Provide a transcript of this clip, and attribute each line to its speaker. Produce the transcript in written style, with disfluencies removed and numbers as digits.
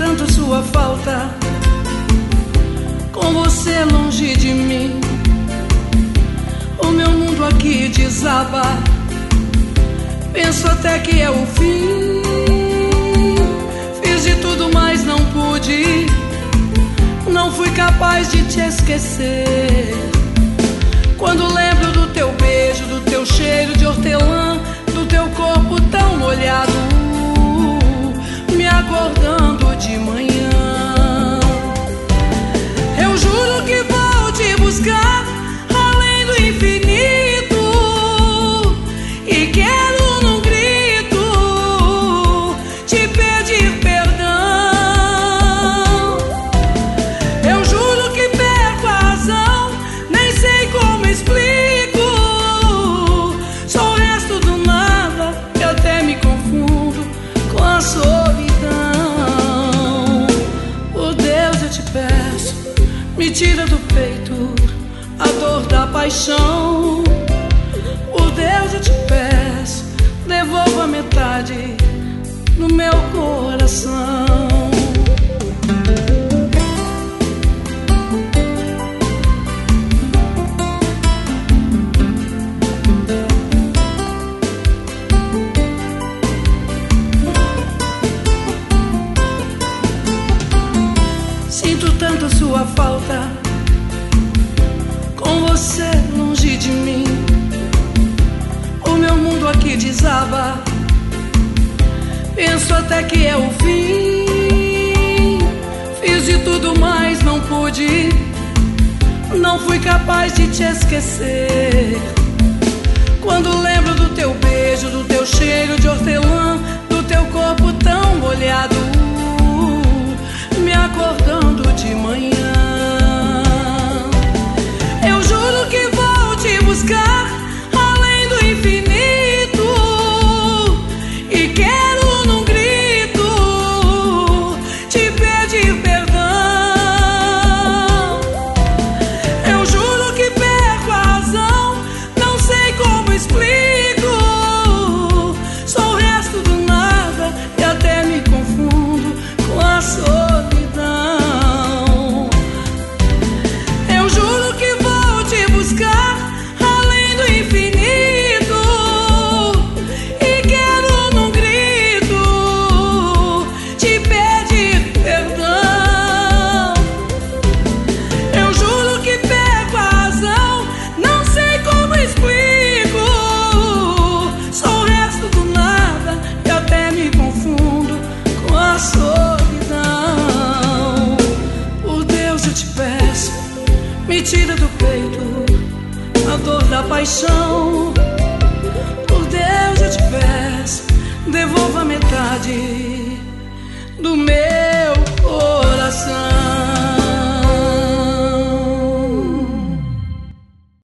Speaker 1: tanto sua falta, com você longe de mim, o meu mundo aqui desaba. Penso até que é o fim. Fiz de tudo, mas não pude. Não fui capaz de te esquecer. Quando lembro do teu beijo, do teu cheiro de hortelã, do teu corpo tão molhado, me acordando de manhã, eu juro que vou te buscar além do infinito, e quero num grito te pedir perdão. Eu juro que perco a razão, nem sei como explico. Sou o resto do nada e até me confundo com a solidão. Por Deus eu te peço, me tira do peito a dor da paixão. Por Deus eu te peço, devolva metade no meu coração. Sinto tanto sua falta, com você longe de mim, o meu mundo aqui desaba. Penso até que é o fim. Fiz de tudo, mas não pude. Não fui capaz de te esquecer. Quando lembro do teu beijo, do teu cheiro de hortelã, do teu corpo tão molhado, me acordando de manhã, eu juro que vou te buscar além do infinito, e quero num grito te pedir perdão. Eu juro que perco a razão, não sei como explico. Sou o resto do nada e até me confundo com a solidão. Me tira do peito a dor da paixão. Por Deus eu te peço, devolva metade do meu